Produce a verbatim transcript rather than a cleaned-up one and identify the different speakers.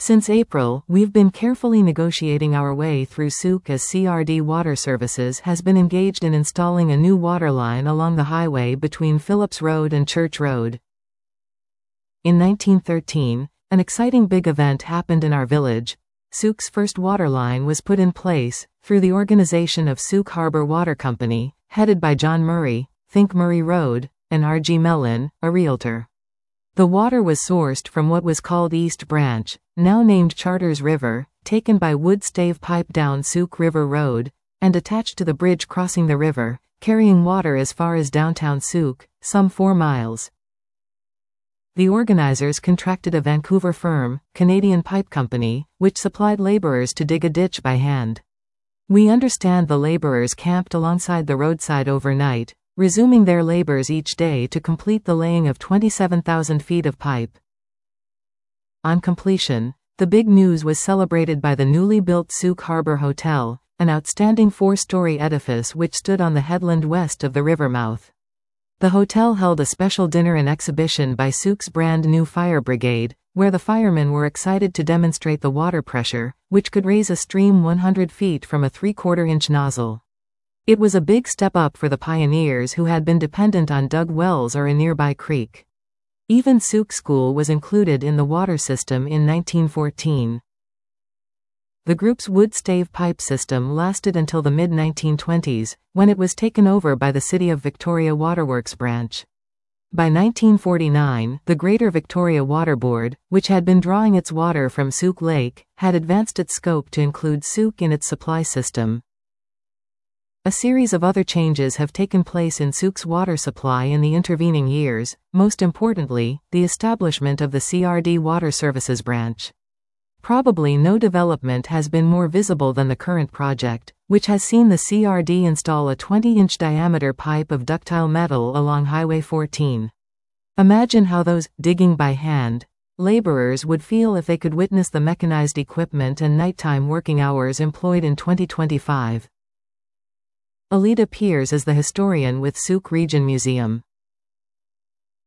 Speaker 1: Since April, we've been carefully negotiating our way through Souk as C R D Water Services has been engaged in installing a new waterline along the highway between Phillips Road and Church Road. In nineteen thirteen, an exciting big event happened in our village. Souk's first waterline was put in place, through the organization of Souk Harbor Water Company, headed by John Murray, Think Murray Road, and R G Mellon, a realtor. The water was sourced from what was called East Branch, now named Charters River, taken by wood stave pipe down Souk River Road, and attached to the bridge crossing the river, carrying water as far as downtown Souk, some four miles. The organizers contracted a Vancouver firm, Canadian Pipe Company, which supplied laborers to dig a ditch by hand. We understand the laborers camped alongside the roadside overnight, resuming their labors each day to complete the laying of twenty-seven thousand feet of pipe. On completion, the big news was celebrated by the newly built Souk Harbor Hotel, an outstanding four-story edifice which stood on the headland west of the river mouth. The hotel held a special dinner and exhibition by Souk's brand new fire brigade, where the firemen were excited to demonstrate the water pressure, which could raise a stream one hundred feet from a three-quarter inch nozzle. It was a big step up for the pioneers who had been dependent on dug wells or a nearby creek. Even Souk School was included in the water system in nineteen fourteen. The group's wood stave pipe system lasted until the mid nineteen twenties, when it was taken over by the City of Victoria Waterworks branch. By nineteen forty-nine, the Greater Victoria Water Board, which had been drawing its water from Souk Lake, had advanced its scope to include Souk in its supply system. A series of other changes have taken place in Souk's water supply in the intervening years, most importantly, the establishment of the C R D Water Services branch. Probably no development has been more visible than the current project, which has seen the C R D install a twenty inch diameter pipe of ductile metal along Highway fourteen. Imagine how those digging by hand laborers would feel if they could witness the mechanized equipment and nighttime working hours employed in twenty twenty-five. Alida Peers is the historian with Souk Region Museum.